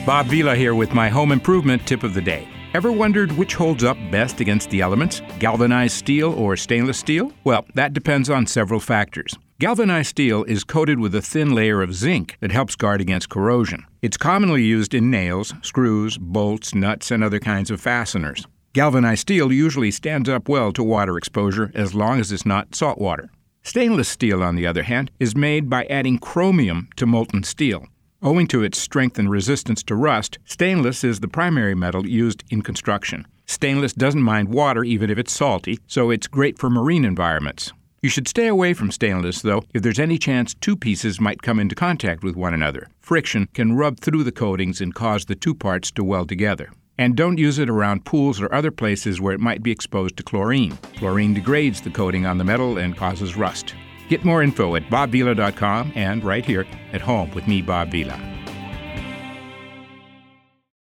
Bob Vila here with my home improvement tip of the day. Ever wondered which holds up best against the elements, galvanized steel or stainless steel? Well, that depends on several factors. Galvanized steel is coated with a thin layer of zinc that helps guard against corrosion. It's commonly used in nails, screws, bolts, nuts, and other kinds of fasteners. Galvanized steel usually stands up well to water exposure as long as it's not salt water. Stainless steel, on the other hand, is made by adding chromium to molten steel. Owing to its strength and resistance to rust, stainless is the primary metal used in construction. Stainless doesn't mind water even if it's salty, so it's great for marine environments. You should stay away from stainless, though, if there's any chance two pieces might come into contact with one another. Friction can rub through the coatings and cause the two parts to weld together. And don't use it around pools or other places where it might be exposed to chlorine. Chlorine degrades the coating on the metal and causes rust. Get more info at bobvila.com and right here at home with me, Bob Vila.